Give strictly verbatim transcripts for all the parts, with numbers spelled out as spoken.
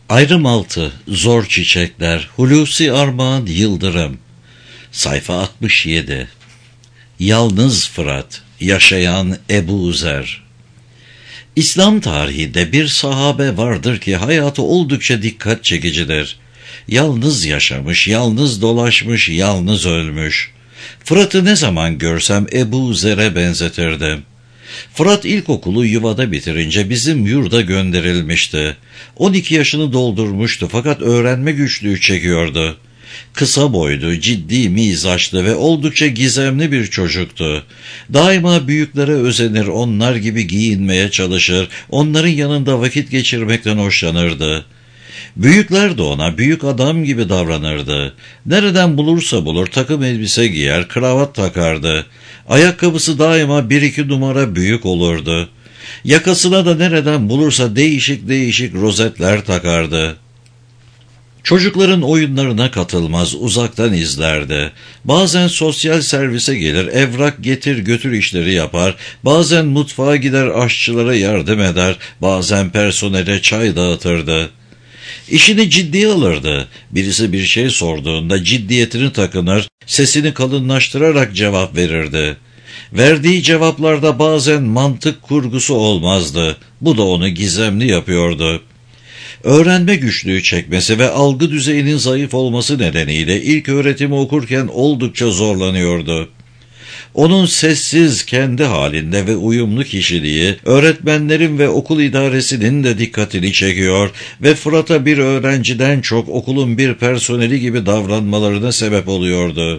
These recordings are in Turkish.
Ayrım altı, Zor Çiçekler, Hulusi Armağan Yıldırım. Sayfa altmış yedi. Yalnız Fırat, yaşayan Ebu Zer. İslam tarihinde bir sahabe vardır ki hayatı oldukça dikkat çekicidir. Yalnız yaşamış, yalnız dolaşmış, yalnız ölmüş. Fırat'ı ne zaman görsem Ebu Zer'e benzetirdim. Fırat ilkokulu yuvada bitirince bizim yurda gönderilmişti. on iki yaşını doldurmuştu fakat öğrenme güçlüğü çekiyordu. Kısa boylu, ciddi mizaçlı ve oldukça gizemli bir çocuktu. Daima büyüklere özenir, onlar gibi giyinmeye çalışır, onların yanında vakit geçirmekten hoşlanırdı. Büyükler de ona büyük adam gibi davranırdı. Nereden bulursa bulur takım elbise giyer, kravat takardı. Ayakkabısı daima bir iki numara büyük olurdu. Yakasına da nereden bulursa değişik değişik rozetler takardı. Çocukların oyunlarına katılmaz, uzaktan izlerdi. Bazen sosyal servise gelir, evrak getir götür işleri yapar, bazen mutfağa gider aşçılara yardım eder, bazen personele çay dağıtırdı. İşini ciddiye alırdı. Birisi bir şey sorduğunda ciddiyetini takınır, sesini kalınlaştırarak cevap verirdi. Verdiği cevaplarda bazen mantık kurgusu olmazdı. Bu da onu gizemli yapıyordu. Öğrenme güçlüğü çekmesi ve algı düzeyinin zayıf olması nedeniyle ilk öğretimi okurken oldukça zorlanıyordu. Onun sessiz, kendi halinde ve uyumlu kişiliği, öğretmenlerin ve okul idaresinin de dikkatini çekiyor ve Fırat'a bir öğrenciden çok okulun bir personeli gibi davranmalarına sebep oluyordu.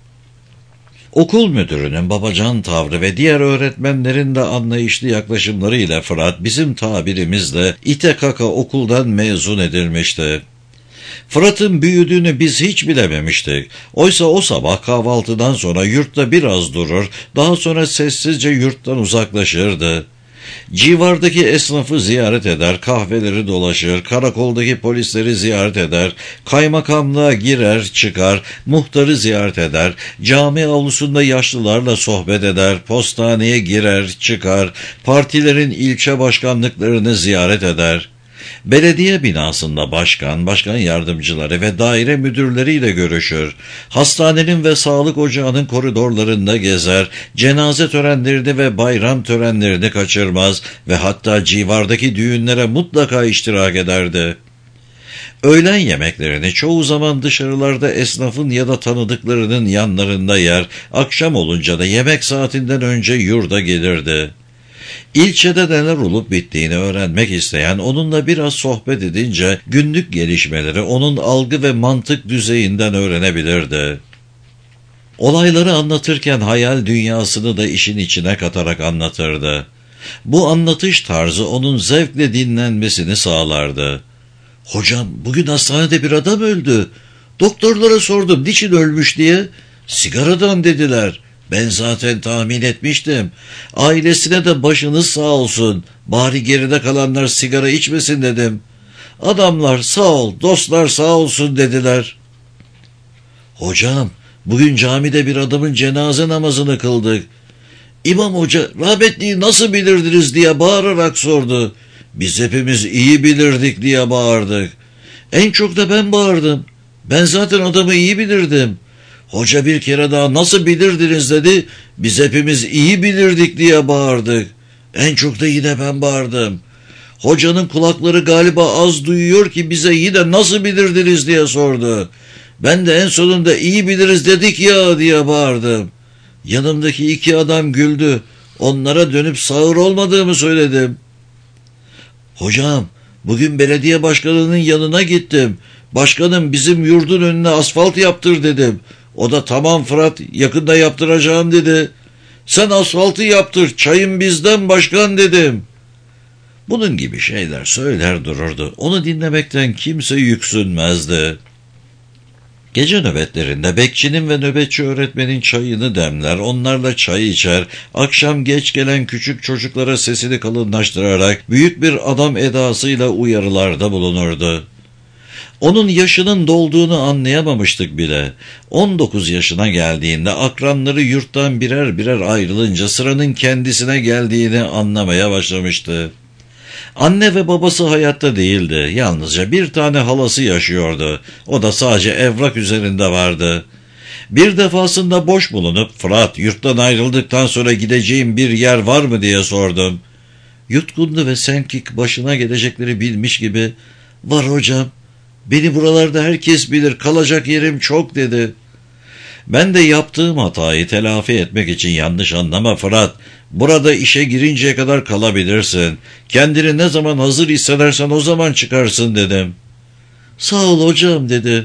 Okul müdürünün babacan tavrı ve diğer öğretmenlerin de anlayışlı yaklaşımlarıyla Fırat bizim tabirimizle ite kaka okuldan mezun edilmişti. Fırat'ın büyüdüğünü biz hiç bilememiştik. Oysa o sabah kahvaltıdan sonra yurtta biraz durur, daha sonra sessizce yurttan uzaklaşırdı. Civardaki esnafı ziyaret eder, kahveleri dolaşır, karakoldaki polisleri ziyaret eder, kaymakamlığa girer çıkar, muhtarı ziyaret eder, cami avlusunda yaşlılarla sohbet eder, postaneye girer çıkar, partilerin ilçe başkanlıklarını ziyaret eder. Belediye binasında başkan, başkan yardımcıları ve daire müdürleriyle görüşür. Hastanenin ve sağlık ocağının koridorlarında gezer, cenaze törenlerini ve bayram törenlerini kaçırmaz ve hatta civardaki düğünlere mutlaka iştirak ederdi. Öğlen yemeklerini çoğu zaman dışarılarda esnafın ya da tanıdıklarının yanlarında yer, akşam olunca da yemek saatinden önce yurda gelirdi. İlçede neler olup bittiğini öğrenmek isteyen onunla biraz sohbet edince günlük gelişmeleri onun algı ve mantık düzeyinden öğrenebilirdi. Olayları anlatırken hayal dünyasını da işin içine katarak anlatırdı. Bu anlatış tarzı onun zevkle dinlenmesini sağlardı. "Hocam, bugün hastanede bir adam öldü. Doktorlara sordum niçin ölmüş diye. Sigaradan dediler. Ben zaten tahmin etmiştim. Ailesine de başınız sağ olsun. Bari geride kalanlar sigara içmesin dedim. Adamlar sağ ol, dostlar sağ olsun dediler." "Hocam, bugün camide bir adamın cenaze namazını kıldık. İmam hoca rahmetliyi nasıl bilirdiniz diye bağırarak sordu. Biz hepimiz iyi bilirdik diye bağırdık. En çok da ben bağırdım. Ben zaten adamı iyi bilirdim. Hoca bir kere daha nasıl bilirdiniz dedi. Biz hepimiz iyi bilirdik diye bağırdık. En çok da yine ben bağırdım. Hocanın kulakları galiba az duyuyor ki bize yine nasıl bilirdiniz diye sordu. Ben de en sonunda iyi biliriz dedik ya diye bağırdım. Yanımdaki iki adam güldü. Onlara dönüp sağır olmadığımı söyledim. Hocam, bugün belediye başkanının yanına gittim. Başkanım bizim yurdun önüne asfalt yaptır dedim. O da tamam Fırat, yakında yaptıracağım dedi. Sen asfaltı yaptır, çayın bizden başkan dedim. Bunun gibi şeyler söyler dururdu. Onu dinlemekten kimse yüksünmezdi. Gece nöbetlerinde bekçinin ve nöbetçi öğretmenin çayını demler, onlarla çay içer, akşam geç gelen küçük çocuklara sesini kalınlaştırarak büyük bir adam edasıyla uyarılarda bulunurdu. Onun yaşının dolduğunu anlayamamıştık bile. on dokuz yaşına geldiğinde akranları yurttan birer birer ayrılınca sıranın kendisine geldiğini anlamaya başlamıştı. Anne ve babası hayatta değildi. Yalnızca bir tane halası yaşıyordu. O da sadece evrak üzerinde vardı. Bir defasında boş bulunup Fırat, yurttan ayrıldıktan sonra gideceğim bir yer var mı diye sordum. Yutkundu ve sanki başına gelecekleri bilmiş gibi, var hocam, beni buralarda herkes bilir, kalacak yerim çok dedi. Ben de yaptığım hatayı telafi etmek için, yanlış anlama Fırat, burada işe girinceye kadar kalabilirsin. Kendini ne zaman hazır hissedersen o zaman çıkarsın dedim. Sağ ol hocam dedi.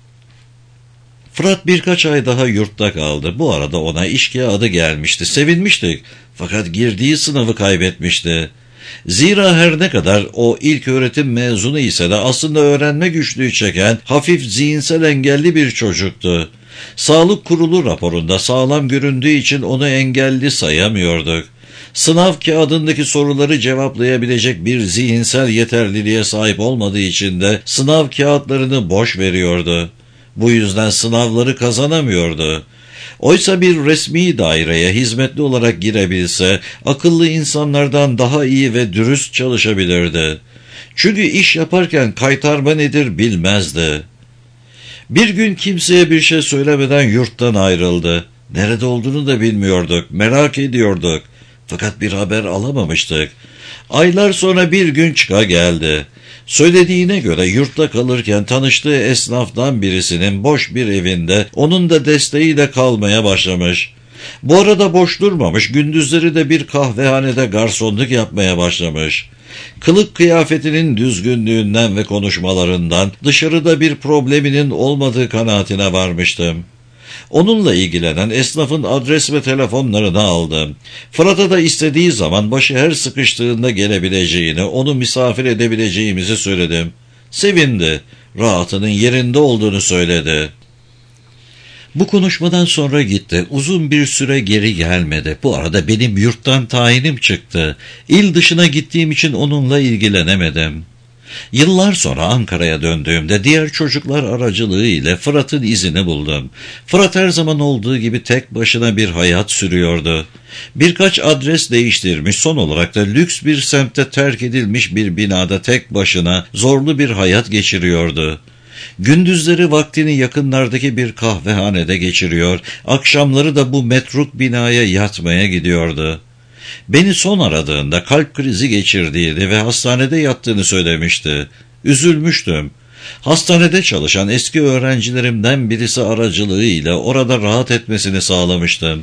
Fırat birkaç ay daha yurtta kaldı. Bu arada ona iş kağıdı gelmişti. Sevinmiştik. Fakat girdiği sınavı kaybetmişti. Zira her ne kadar o ilk öğretim mezunu ise de aslında öğrenme güçlüğü çeken, hafif zihinsel engelli bir çocuktu. Sağlık kurulu raporunda sağlam göründüğü için onu engelli sayamıyorduk. Sınav kağıdındaki soruları cevaplayabilecek bir zihinsel yeterliliğe sahip olmadığı için de sınav kağıtlarını boş veriyordu. Bu yüzden sınavları kazanamıyordu. Oysa bir resmi daireye hizmetli olarak girebilse, akıllı insanlardan daha iyi ve dürüst çalışabilirdi. Çünkü iş yaparken kaytarma nedir bilmezdi. Bir gün kimseye bir şey söylemeden yurttan ayrıldı. Nerede olduğunu da bilmiyorduk, merak ediyorduk. Fakat bir haber alamamıştık. Aylar sonra bir gün çıka geldi. Söylediğine göre yurtta kalırken tanıştığı esnaftan birisinin boş bir evinde onun da desteğiyle kalmaya başlamış. Bu arada boş durmamış, gündüzleri de bir kahvehanede garsonluk yapmaya başlamış. Kılık kıyafetinin düzgünlüğünden ve konuşmalarından dışarıda bir probleminin olmadığı kanaatine varmıştım. Onunla ilgilenen esnafın adres ve telefonlarını aldım. Fırat'a da istediği zaman başı her sıkıştığında gelebileceğini, onu misafir edebileceğimizi söyledim. Sevindi, rahatının yerinde olduğunu söyledi. Bu konuşmadan sonra gitti. Uzun bir süre geri gelmedi. Bu arada benim yurttan tayinim çıktı. İl dışına gittiğim için onunla ilgilenemedim. Yıllar sonra Ankara'ya döndüğümde diğer çocuklar aracılığıyla Fırat'ın izini buldum. Fırat her zaman olduğu gibi tek başına bir hayat sürüyordu. Birkaç adres değiştirmiş, son olarak da lüks bir semtte terk edilmiş bir binada tek başına zorlu bir hayat geçiriyordu. Gündüzleri vaktini yakınlardaki bir kahvehanede geçiriyor, akşamları da bu metruk binaya yatmaya gidiyordu. Beni son aradığında kalp krizi geçirdiğini ve hastanede yattığını söylemişti. Üzülmüştüm. Hastanede çalışan eski öğrencilerimden birisi aracılığıyla orada rahat etmesini sağlamıştım.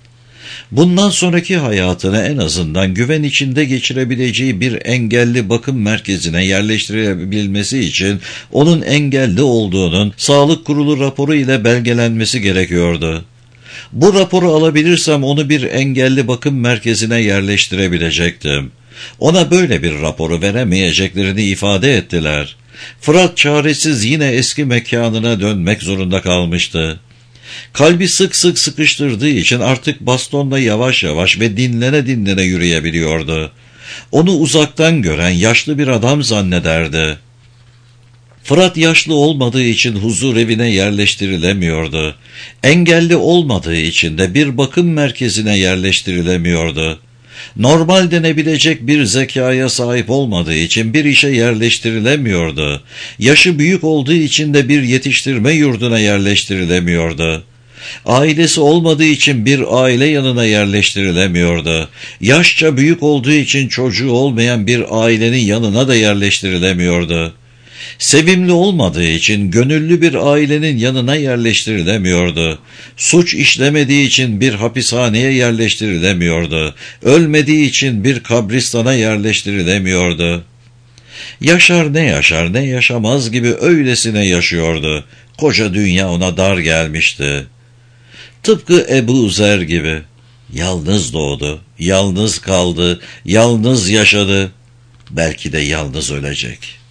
Bundan sonraki hayatını en azından güven içinde geçirebileceği bir engelli bakım merkezine yerleştirebilmesi için onun engelli olduğunun sağlık kurulu raporu ile belgelenmesi gerekiyordu. Bu raporu alabilirsem onu bir engelli bakım merkezine yerleştirebilecektim. Ona böyle bir raporu veremeyeceklerini ifade ettiler. Fırat çaresiz yine eski mekanına dönmek zorunda kalmıştı. Kalbi sık sık sıkıştırdığı için artık bastonla yavaş yavaş ve dinlene dinlene yürüyebiliyordu. Onu uzaktan gören yaşlı bir adam zannederdi. Fırat yaşlı olmadığı için huzur evine yerleştirilemiyordu. Engelli olmadığı için de bir bakım merkezine yerleştirilemiyordu. Normal denebilecek bir zekaya sahip olmadığı için bir işe yerleştirilemiyordu. Yaşı büyük olduğu için de bir yetiştirme yurduna yerleştirilemiyordu. Ailesi olmadığı için bir aile yanına yerleştirilemiyordu. Yaşça büyük olduğu için çocuğu olmayan bir ailenin yanına da yerleştirilemiyordu. Sevimli olmadığı için gönüllü bir ailenin yanına yerleştirilemiyordu. Suç işlemediği için bir hapishaneye yerleştirilemiyordu. Ölmediği için bir kabristana yerleştirilemiyordu. Yaşar ne yaşar ne yaşamaz gibi öylesine yaşıyordu. Koca dünya ona dar gelmişti. Tıpkı Ebu Zer gibi. Yalnız doğdu, yalnız kaldı, yalnız yaşadı. Belki de yalnız ölecek.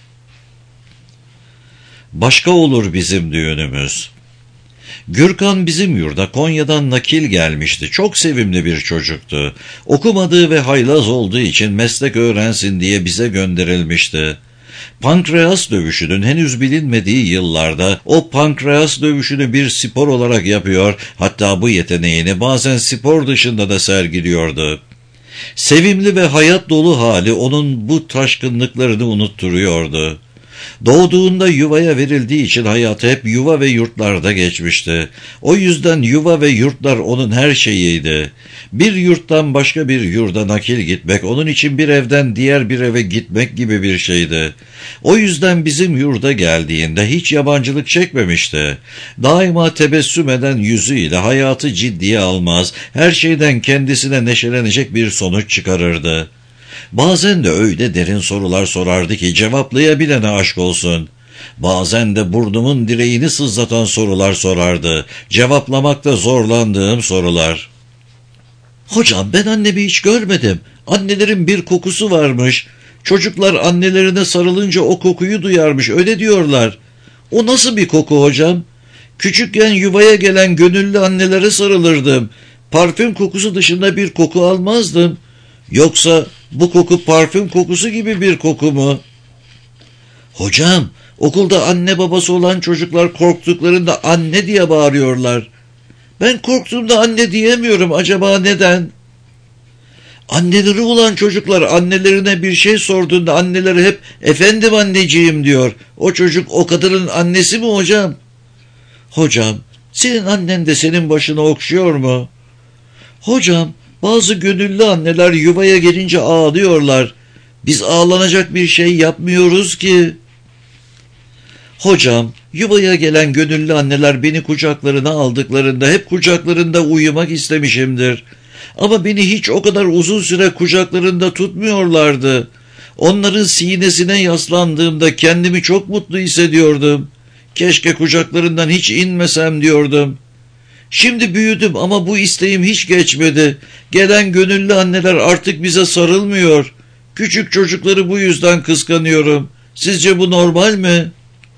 Başka olur bizim düğünümüz. Gürkan bizim yurda Konya'dan nakil gelmişti. Çok sevimli bir çocuktu. Okumadığı ve haylaz olduğu için meslek öğrensin diye bize gönderilmişti. Pankreas dövüşünün henüz bilinmediği yıllarda o pankreas dövüşünü bir spor olarak yapıyor, hatta bu yeteneğini bazen spor dışında da sergiliyordu. Sevimli ve hayat dolu hali onun bu taşkınlıklarını unutturuyordu. Doğduğunda yuvaya verildiği için hayatı hep yuva ve yurtlarda geçmişti. O yüzden yuva ve yurtlar onun her şeyiydi. Bir yurttan başka bir yurda nakil gitmek onun için bir evden diğer bir eve gitmek gibi bir şeydi. O yüzden bizim yurda geldiğinde hiç yabancılık çekmemişti. Daima tebessüm eden yüzüyle hayatı ciddiye almaz, her şeyden kendisine neşelenecek bir sonuç çıkarırdı. Bazen de öyle derin sorular sorardı ki cevaplayabilene aşk olsun. Bazen de burnumun direğini sızlatan sorular sorardı. Cevaplamakta zorlandığım sorular. Hocam ben annemi hiç görmedim. Annelerin bir kokusu varmış. Çocuklar annelerine sarılınca o kokuyu duyarmış, öyle diyorlar. O nasıl bir koku hocam? Küçükken yuvaya gelen gönüllü annelere sarılırdım. Parfüm kokusu dışında bir koku almazdım. Yoksa bu koku parfüm kokusu gibi bir koku mu? Hocam, okulda anne babası olan çocuklar korktuklarında anne diye bağırıyorlar. Ben korktuğumda anne diyemiyorum, acaba neden? Anneleri olan çocuklar annelerine bir şey sorduğunda anneleri hep efendim anneciğim diyor. O çocuk o kadının annesi mi hocam? Hocam, senin annen de senin başını okşuyor mu? Hocam, bazı gönüllü anneler yuvaya gelince ağlıyorlar. Biz ağlanacak bir şey yapmıyoruz ki. Hocam, yuvaya gelen gönüllü anneler beni kucaklarına aldıklarında hep kucaklarında uyumak istemişimdir. Ama beni hiç o kadar uzun süre kucaklarında tutmuyorlardı. Onların sinesine yaslandığımda kendimi çok mutlu hissediyordum. Keşke kucaklarından hiç inmesem diyordum. Şimdi büyüdüm ama bu isteğim hiç geçmedi. Gelen gönüllü anneler artık bize sarılmıyor. Küçük çocukları bu yüzden kıskanıyorum. Sizce bu normal mi?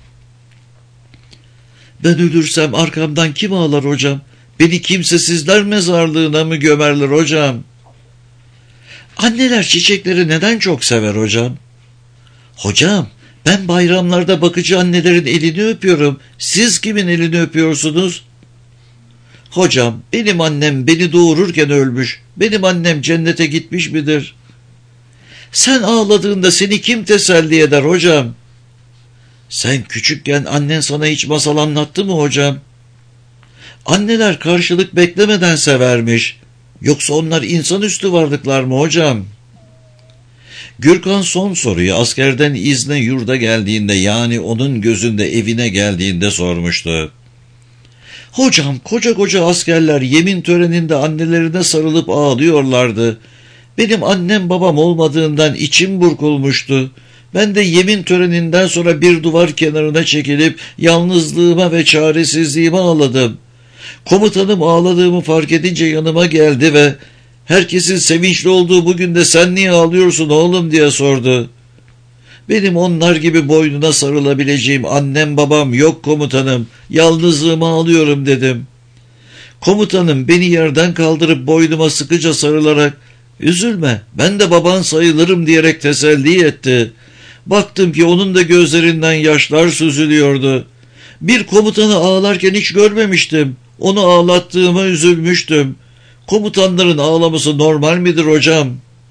Ben ölürsem arkamdan kim ağlar hocam? Beni kimsesizler mezarlığına mı gömerler hocam? Anneler çiçekleri neden çok sever hocam? Hocam, ben bayramlarda bakıcı annelerin elini öpüyorum. Siz kimin elini öpüyorsunuz? Hocam, benim annem beni doğururken ölmüş. Benim annem cennete gitmiş midir? Sen ağladığında seni kim teselli eder hocam? Sen küçükken annen sana hiç masal anlattı mı hocam? Anneler karşılık beklemeden severmiş. Yoksa onlar insanüstü varlıklar mı hocam? Gürkan son soruyu askerden izne yurda geldiğinde, yani onun gözünde evine geldiğinde sormuştu. Hocam, koca koca askerler yemin töreninde annelerine sarılıp ağlıyorlardı. Benim annem babam olmadığından içim burkulmuştu. Ben de yemin töreninden sonra bir duvar kenarına çekilip yalnızlığıma ve çaresizliğime ağladım. Komutanım ağladığımı fark edince yanıma geldi ve herkesin sevinçli olduğu bugün de sen niye ağlıyorsun oğlum diye sordu. Benim onlar gibi boynuna sarılabileceğim annem babam yok komutanım, yalnızlığıma ağlıyorum dedim. Komutanım beni yerden kaldırıp boynuma sıkıca sarılarak üzülme ben de baban sayılırım diyerek teselli etti. Baktım ki onun da gözlerinden yaşlar süzülüyordu. Bir komutanı ağlarken hiç görmemiştim. Onu ağlattığıma üzülmüştüm. Komutanların ağlaması normal midir hocam?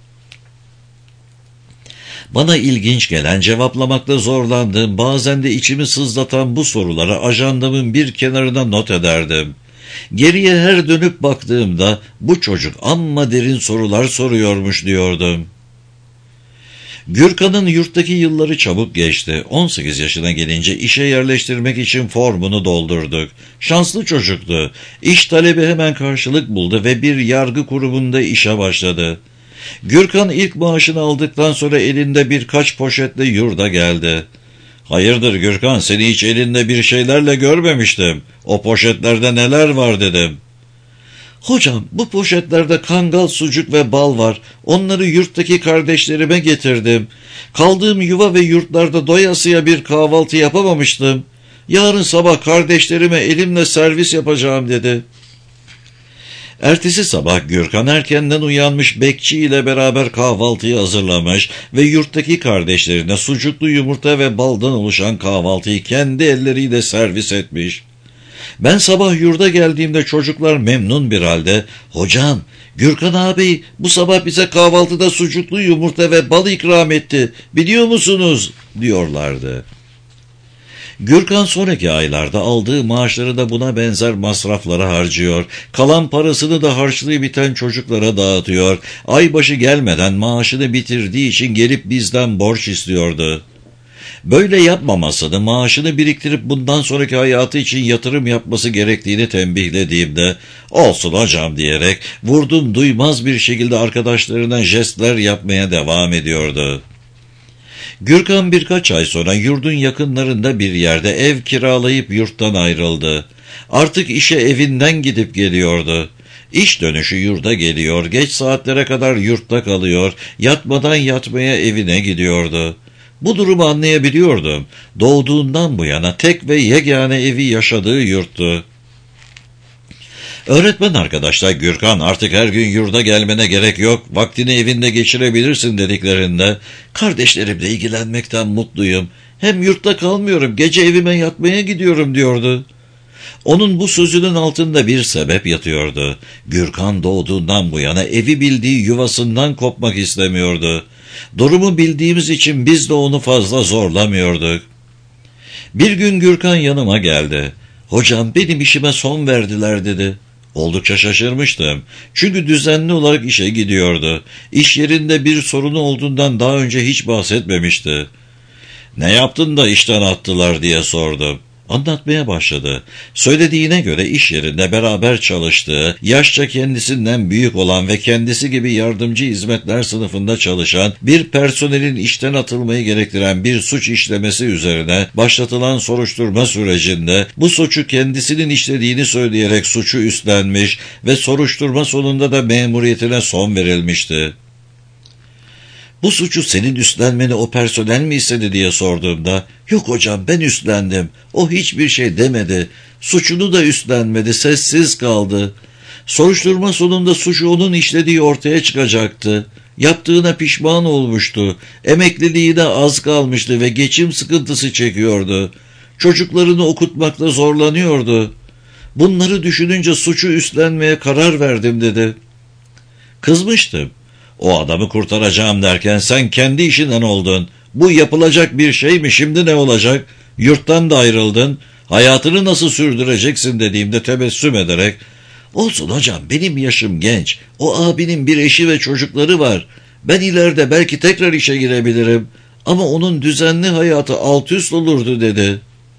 Bana ilginç gelen, cevaplamakta zorlandığım, bazen de içimi sızlatan bu soruları ajandamın bir kenarına not ederdim. Geriye her dönüp baktığımda bu çocuk amma derin sorular soruyormuş diyordum. Gürkan'ın yurttaki yılları çabuk geçti. on sekiz yaşına gelince işe yerleştirmek için formunu doldurduk. Şanslı çocuktu. İş talebi hemen karşılık buldu ve bir yargı kurumunda işe başladı. Gürkan ilk maaşını aldıktan sonra elinde birkaç poşetle yurda geldi. Hayırdır Gürkan, seni hiç elinde bir şeylerle görmemiştim. O poşetlerde neler var dedim. Hocam, bu poşetlerde kangal, sucuk ve bal var. Onları yurttaki kardeşlerime getirdim. Kaldığım yuva ve yurtlarda doyasıya bir kahvaltı yapamamıştım. Yarın sabah kardeşlerime elimle servis yapacağım dedi. Ertesi sabah Gürkan erkenden uyanmış, bekçi ile beraber kahvaltıyı hazırlamış ve yurttaki kardeşlerine sucuklu yumurta ve baldan oluşan kahvaltıyı kendi elleriyle servis etmiş. Ben sabah yurda geldiğimde çocuklar memnun bir halde, "Hocam, Gürkan ağabey bu sabah bize kahvaltıda sucuklu yumurta ve bal ikram etti, biliyor musunuz?" diyorlardı. Gürkan sonraki aylarda aldığı maaşları da buna benzer masraflara harcıyor, kalan parasını da harçlığı biten çocuklara dağıtıyor, aybaşı gelmeden maaşını bitirdiği için gelip bizden borç istiyordu. Böyle yapmamasını, maaşını biriktirip bundan sonraki hayatı için yatırım yapması gerektiğini tembihlediğimde, "Olsun hocam" diyerek vurdum duymaz bir şekilde arkadaşlarına jestler yapmaya devam ediyordu. Gürkan birkaç ay sonra yurdun yakınlarında bir yerde ev kiralayıp yurttan ayrıldı. Artık işe evinden gidip geliyordu. İş dönüşü yurda geliyor, geç saatlere kadar yurtta kalıyor, yatmadan yatmaya evine gidiyordu. Bu durumu anlayabiliyordum. Doğduğundan bu yana tek ve yegane evi yaşadığı yurttu. Öğretmen arkadaşlar, "Gürkan, artık her gün yurda gelmene gerek yok, vaktini evinde geçirebilirsin" dediklerinde, "Kardeşlerimle ilgilenmekten mutluyum, hem yurtta kalmıyorum, gece evime yatmaya gidiyorum" diyordu. Onun bu sözünün altında bir sebep yatıyordu. Gürkan doğduğundan bu yana evi bildiği yuvasından kopmak istemiyordu. Durumu bildiğimiz için biz de onu fazla zorlamıyorduk. Bir gün Gürkan yanıma geldi. "Hocam, benim işime son verdiler" dedi. Oldukça şaşırmıştım. Çünkü düzenli olarak işe gidiyordu. İş yerinde bir sorunu olduğundan daha önce hiç bahsetmemişti. "Ne yaptın da işten attılar?" diye sordum. Anlatmaya başladı. Söylediğine göre iş yerinde beraber çalıştığı, yaşça kendisinden büyük olan ve kendisi gibi yardımcı hizmetler sınıfında çalışan bir personelin işten atılmayı gerektiren bir suç işlemesi üzerine başlatılan soruşturma sürecinde bu suçu kendisinin işlediğini söyleyerek suçu üstlenmiş ve soruşturma sonunda da memuriyetine son verilmişti. "Bu suçu senin üstlenmeni o personel mi istedi?" diye sorduğumda, "Yok hocam, ben üstlendim. O hiçbir şey demedi. Suçunu da üstlenmedi, sessiz kaldı. Soruşturma sonunda suçu onun işlediği ortaya çıkacaktı. Yaptığına pişman olmuştu. Emekliliği de az kalmıştı ve geçim sıkıntısı çekiyordu. Çocuklarını okutmakta zorlanıyordu. Bunları düşününce suçu üstlenmeye karar verdim" dedi. Kızmıştım. "O adamı kurtaracağım derken sen kendi işinden oldun. Bu yapılacak bir şey mi? Şimdi ne olacak? Yurttan da ayrıldın. Hayatını nasıl sürdüreceksin?" dediğimde tebessüm ederek, "Olsun hocam, benim yaşım genç. O abinin bir eşi ve çocukları var. Ben ileride belki tekrar işe girebilirim. Ama onun düzenli hayatı alt üst olurdu" dedi.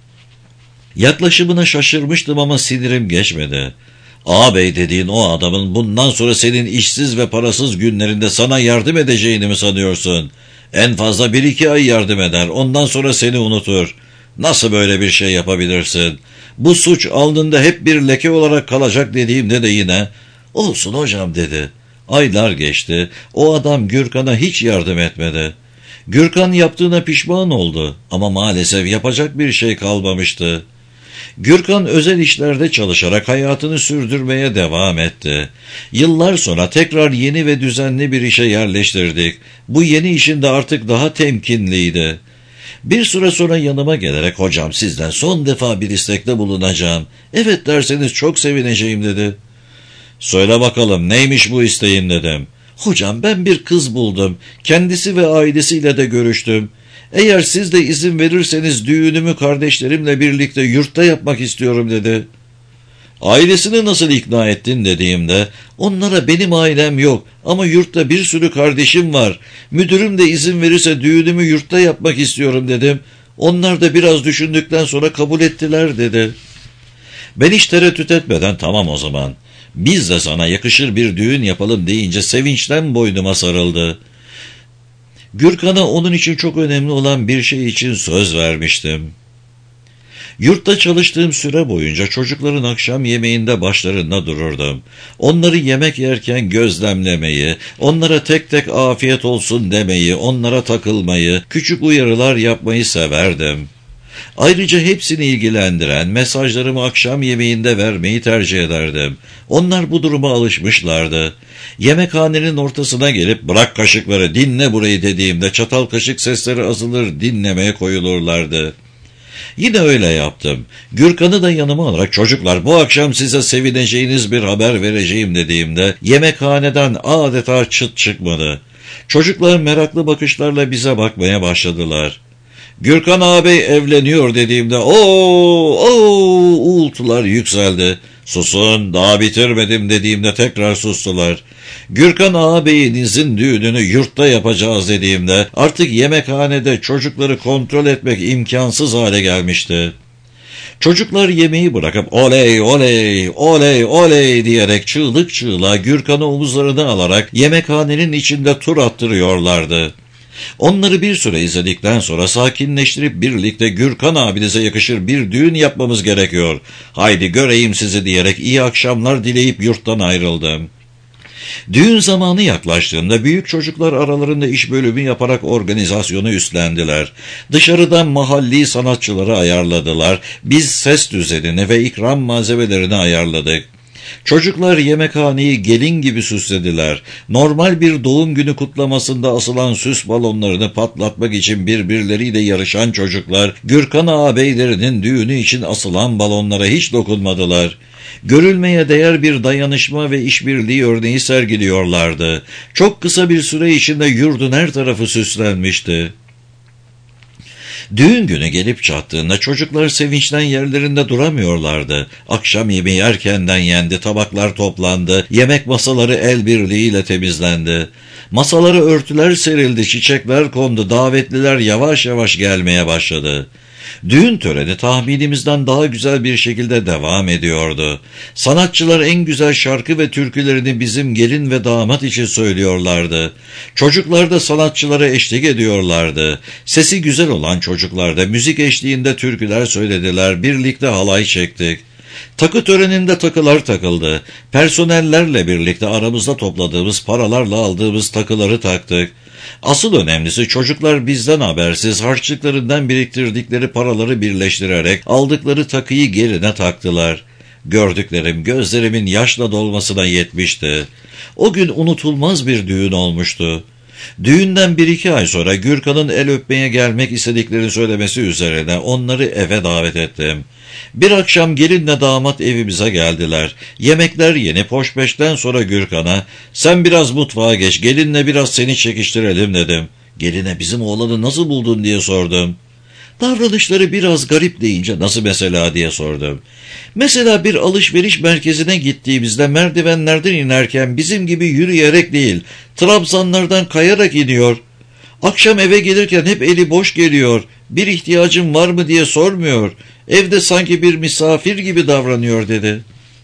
Yaklaşımına şaşırmıştım ama sinirim geçmedi. "Ağabey dediğin o adamın bundan sonra senin işsiz ve parasız günlerinde sana yardım edeceğini mi sanıyorsun? En fazla bir iki ay yardım eder, ondan sonra seni unutur. Nasıl böyle bir şey yapabilirsin? Bu suç alnında hep bir leke olarak kalacak" dediğimde de yine, "Olsun hocam" dedi. Aylar geçti. O adam Gürkan'a hiç yardım etmedi. Gürkan yaptığına pişman oldu ama maalesef yapacak bir şey kalmamıştı. Gürkan özel işlerde çalışarak hayatını sürdürmeye devam etti. Yıllar sonra tekrar yeni ve düzenli bir işe yerleştirdik. Bu yeni işinde artık daha temkinliydi. Bir süre sonra yanıma gelerek, "Hocam, sizden son defa bir istekte bulunacağım. Evet derseniz çok sevineceğim" dedi. "Söyle bakalım, neymiş bu isteğin?" dedim. "Hocam, ben bir kız buldum. Kendisi ve ailesiyle de görüştüm. Eğer siz de izin verirseniz düğünümü kardeşlerimle birlikte yurtta yapmak istiyorum" dedi. "Ailesini nasıl ikna ettin?" dediğimde, "Onlara benim ailem yok ama yurtta bir sürü kardeşim var. Müdürüm de izin verirse düğünümü yurtta yapmak istiyorum" dedim. "Onlar da biraz düşündükten sonra kabul ettiler" dedi. Ben hiç tereddüt etmeden, "Tamam o zaman, biz de sana yakışır bir düğün yapalım" deyince sevinçten boynuma sarıldı. Gürkan'a onun için çok önemli olan bir şey için söz vermiştim. Yurtta çalıştığım süre boyunca çocukların akşam yemeğinde başlarında dururdum. Onları yemek yerken gözlemlemeyi, onlara tek tek afiyet olsun demeyi, onlara takılmayı, küçük uyarılar yapmayı severdim. Ayrıca hepsini ilgilendiren mesajlarımı akşam yemeğinde vermeyi tercih ederdim. Onlar bu duruma alışmışlardı. Yemekhanenin ortasına gelip "Bırak kaşıkları, dinle burayı" dediğimde çatal kaşık sesleri azalır, dinlemeye koyulurlardı. Yine öyle yaptım. Gürkan'ı da yanıma alarak çocuklar bu akşam size sevineceğiniz bir haber vereceğim dediğimde yemekhaneden adeta çıt çıkmadı. Çocuklar meraklı bakışlarla bize bakmaya başladılar. Gürkan ağabey evleniyor dediğimde ooo ooo uğultular yükseldi. Susun daha bitirmedim dediğimde tekrar sustular. Gürkan ağabeyinizin düğününü yurtta yapacağız dediğimde artık yemekhanede çocukları kontrol etmek imkansız hale gelmişti. Çocuklar yemeği bırakıp oley oley oley oley diyerek çığlık çığlığa Gürkan'ı omuzlarına alarak yemekhanenin içinde tur attırıyorlardı. Onları bir süre izledikten sonra sakinleştirip birlikte Gürkan abinize yakışır bir düğün yapmamız gerekiyor. Haydi göreyim sizi diyerek iyi akşamlar dileyip yurttan ayrıldım. Düğün zamanı yaklaştığında büyük çocuklar aralarında iş bölümü yaparak organizasyonu üstlendiler. Dışarıdan mahalli sanatçıları ayarladılar. Biz ses düzenini ve ikram malzemelerini ayarladık. Çocuklar yemekhaneyi gelin gibi süslediler. Normal bir doğum günü kutlamasında asılan süs balonlarını patlatmak için birbirleriyle yarışan çocuklar, Gürkan ağabeylerinin düğünü için asılan balonlara hiç dokunmadılar. Görülmeye değer bir dayanışma ve işbirliği örneği sergiliyorlardı. Çok kısa bir süre içinde yurdun her tarafı süslenmişti. Düğün günü gelip çattığında çocuklar sevinçten yerlerinde duramıyorlardı. Akşam yemeği erkenden yendi, tabaklar toplandı, yemek masaları el birliğiyle temizlendi. Masalara örtüler serildi, çiçekler kondu, davetliler yavaş yavaş gelmeye başladı. Düğün töreni tahminimizden daha güzel bir şekilde devam ediyordu. Sanatçılar en güzel şarkı ve türkülerini bizim gelin ve damat için söylüyorlardı. Çocuklar da sanatçılara eşlik ediyorlardı. Sesi güzel olan çocuklar da müzik eşliğinde türküler söylediler, birlikte halay çektik. Takı töreninde takılar takıldı. Personellerle birlikte aramızda topladığımız paralarla aldığımız takıları taktık. Asıl önemlisi çocuklar bizden habersiz harçlıklarından biriktirdikleri paraları birleştirerek aldıkları takıyı geline taktılar. Gördüklerim gözlerimin yaşla dolmasına yetmişti. O gün unutulmaz bir düğün olmuştu. Düğünden bir iki ay sonra Gürkan'ın el öpmeye gelmek istediklerini söylemesi üzerine onları eve davet ettim. Bir akşam gelinle damat evimize geldiler. Yemekler yenip hoşbeşten sonra Gürkan'a sen biraz mutfağa geç gelinle biraz seni çekiştirelim dedim. Geline bizim oğlanı nasıl buldun diye sordum. Davranışları biraz garip deyince nasıl mesela diye sordum. Mesela bir alışveriş merkezine gittiğimizde merdivenlerden inerken bizim gibi yürüyerek değil, trabzanlardan kayarak iniyor. Akşam eve gelirken hep eli boş geliyor. Bir ihtiyacın var mı diye sormuyor. Evde sanki bir misafir gibi davranıyor dedi.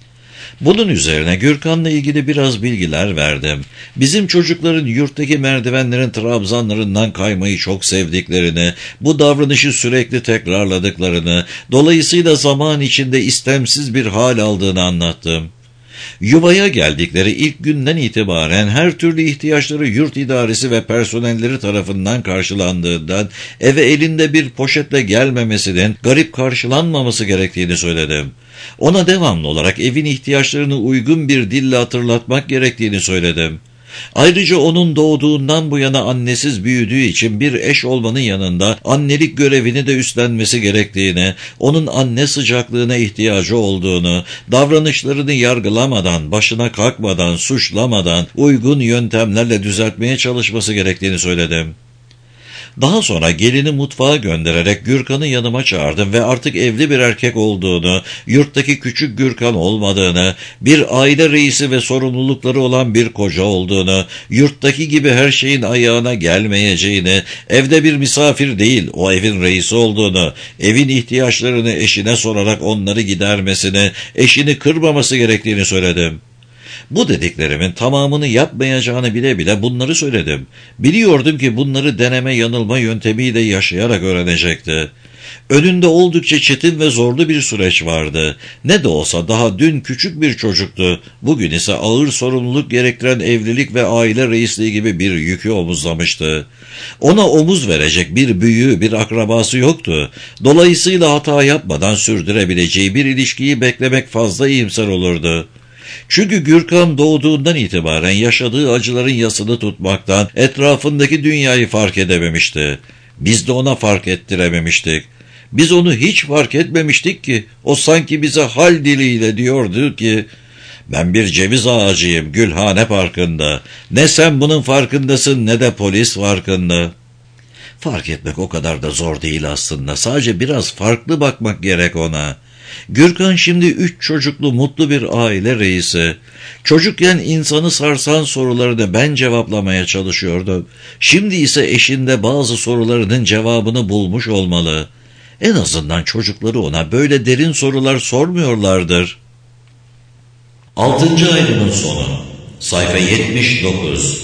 Bunun üzerine Gürkan'la ilgili biraz bilgiler verdim. Bizim çocukların yurttaki merdivenlerin trabzanlarından kaymayı çok sevdiklerini, bu davranışı sürekli tekrarladıklarını, dolayısıyla zaman içinde istemsiz bir hal aldığını anlattım. Yuvaya geldikleri ilk günden itibaren her türlü ihtiyaçları yurt idaresi ve personelleri tarafından karşılandığından eve elinde bir poşetle gelmemesinin garip karşılanmaması gerektiğini söyledim. Ona devamlı olarak evin ihtiyaçlarını uygun bir dille hatırlatmak gerektiğini söyledim. Ayrıca onun doğduğundan bu yana annesiz büyüdüğü için bir eş olmanın yanında annelik görevini de üstlenmesi gerektiğini, onun anne sıcaklığına ihtiyacı olduğunu, davranışlarını yargılamadan, başına kalkmadan, suçlamadan, uygun yöntemlerle düzeltmeye çalışması gerektiğini söyledim. Daha sonra gelini mutfağa göndererek Gürkan'ı yanıma çağırdım ve artık evli bir erkek olduğunu, yurttaki küçük Gürkan olmadığını, bir aile reisi ve sorumlulukları olan bir koca olduğunu, yurttaki gibi her şeyin ayağına gelmeyeceğini, evde bir misafir değil, o evin reisi olduğunu, evin ihtiyaçlarını eşine sorarak onları gidermesini, eşini kırmaması gerektiğini söyledim. Bu dediklerimin tamamını yapmayacağını bile bile bunları söyledim. Biliyordum ki bunları deneme yanılma yöntemiyle yaşayarak öğrenecekti. Önünde oldukça çetin ve zorlu bir süreç vardı. Ne de olsa daha dün küçük bir çocuktu. Bugün ise ağır sorumluluk gerektiren evlilik ve aile reisliği gibi bir yükü omuzlamıştı. Ona omuz verecek bir büyüğü, bir akrabası yoktu. Dolayısıyla hata yapmadan sürdürebileceği bir ilişkiyi beklemek fazla iyimser olurdu. Çünkü Gürkan doğduğundan itibaren yaşadığı acıların yasını tutmaktan etrafındaki dünyayı fark edememişti. Biz de ona fark ettirememiştik. Biz onu hiç fark etmemiştik ki. O sanki bize hal diliyle diyordu ki, ben bir ceviz ağacıyım Gülhane Parkı'nda. Ne sen bunun farkındasın ne de polis farkında. Fark etmek o kadar da zor değil aslında. Sadece biraz farklı bakmak gerek ona. Gürkan şimdi üç çocuklu mutlu bir aile reisi. Çocukken insanı sarsan sorularını ben cevaplamaya çalışıyordu. Şimdi ise eşinde bazı sorularının cevabını bulmuş olmalı. En azından çocukları ona böyle derin sorular sormuyorlardır. Altıncı ayrımın sonu. Sayfa yetmiş dokuz.